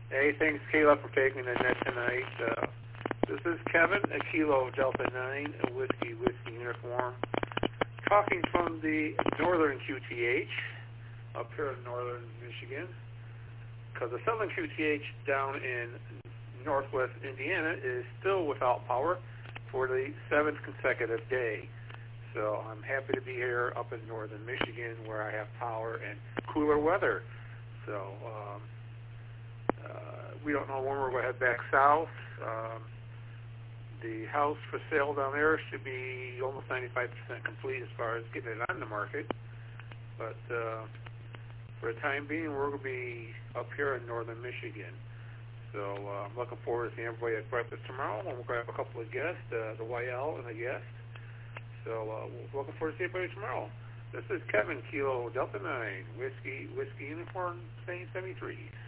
Hey, thanks, Kayla, for taking the net tonight. This is Kevin, a Kilo Delta 9, a whiskey uniform, talking from the northern QTH up here in northern Michigan, because the southern QTH down in northwest Indiana is still without power for the 7th consecutive day. So I'm happy to be here up in northern Michigan where I have power and cooler weather. So we don't know when we're going to head back south. The house for sale down there should be almost 95% complete as far as getting it on the market. But for the time being, we're going to be up here in northern Michigan. So I'm looking forward to seeing everybody at breakfast tomorrow. We'll grab a couple of guests, the YL and a guest. So looking forward to seeing everybody tomorrow. This is Kevin, Kilo Delta 9, whiskey uniform, same 73.